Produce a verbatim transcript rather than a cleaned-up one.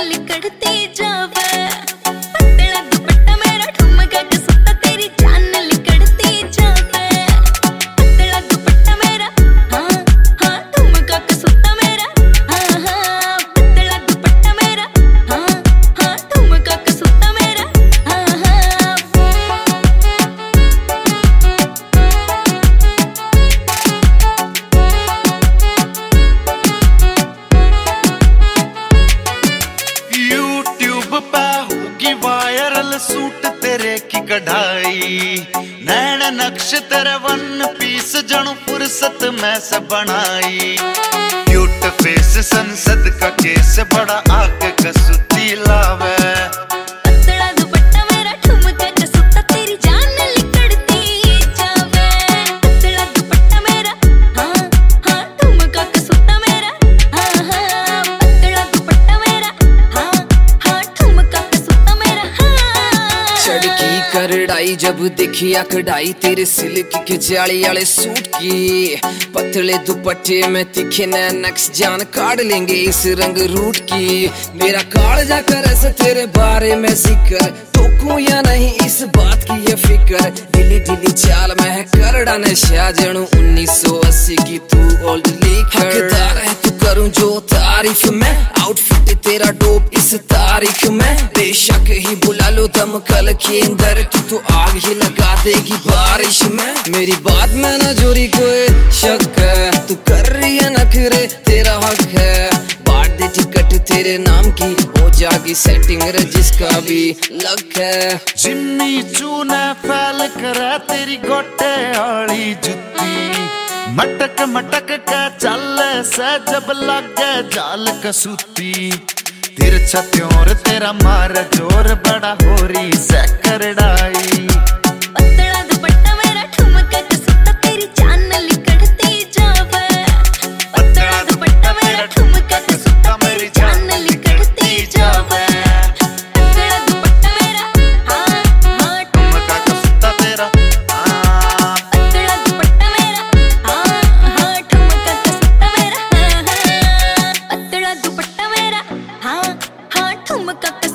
लिकड़ती जावे। पतला दुपट्टा मेरा ठुमका के सुता तेरी जान लिकड़ती जावे। पतला दुपट्टा मेरा हाँ हाँ ठुमका के सुता मेरा हाँ हाँ। पतला दुपट्टा मेरा हाँ हाँ ठुमका के सुता मेरा हाँ हाँ। यूट्यूब पे होगी वायरल सूट तेरे की कढ़ाई। नैन नक्श तेरे वन पीस जणु फुर्सत में से बनाई। क्यूट फेस संसद का केस बड़ा आग कसुती लावे। पतला दुपट्टा मेरा ठुमका के सुता तेरी जान लिकड़ती जावे। पतला दुपट्टा मेरा हाँ हाँ ठुमका के सुता मेरा हाँ हाँ। पतला दुपट्टा मेरा हाँ हाँ ठुमका के सुता मेरा हाँ। चढ़की करड़ाई जब देखी कढ़ाई तेरे सिल्क के जाली वाले सूट की। पतले दुपट्टे में तीखे नक्श जान काट लेंगे इस रंग रूट की। मेरा कालजा कर ऐसे तेरे बारे में जिक्र टोकूं या नहीं इस बात की ये फिक्र। ढीली ढीली चाल में है करड़ा नशा जणु उन्नीस सौ अस्सी की तू ओल्ड लीकर। हकदार है तू करूं जो तारीफ में आउटफिट तेरा डोप इस तारीख में। बेशक ही बुला लो दम कल के अंदर तू तो आग ही लगा देगी बारिश में। मेरी बात में न जोरी कोई शक है तू कर रही है नखरे तेरा हक है। बांट दे टिकट तेरे नाम की हो जागी सेटिंग जिसका भी लक है। जिम्मी चूना फैल करा तेरी गोटे आली जुत्ती। मटक मटक का चल से जब लगे जाल कसूती। तिरछा त्योर तेरा मार जोर बड़ा हो रही से करड़ाई। पतला दुपट्टा मेरा ठुमका के सुता तेरी जान लिकड़ती जावे। पतला दुपट्टा मेरा ठुमका के सुता मेरी जान लिकड़ती जावे। पतला दुपट्टा मेरा हाँ हाँ ठुमका के सुता तेरा हाँ। पतला दुपट्टा मेरा हाँ हाँ ठुमका के सुता मेरा हाँ हाँ। पतला दुपट्टा मेरा हाँ हाँ ठुमका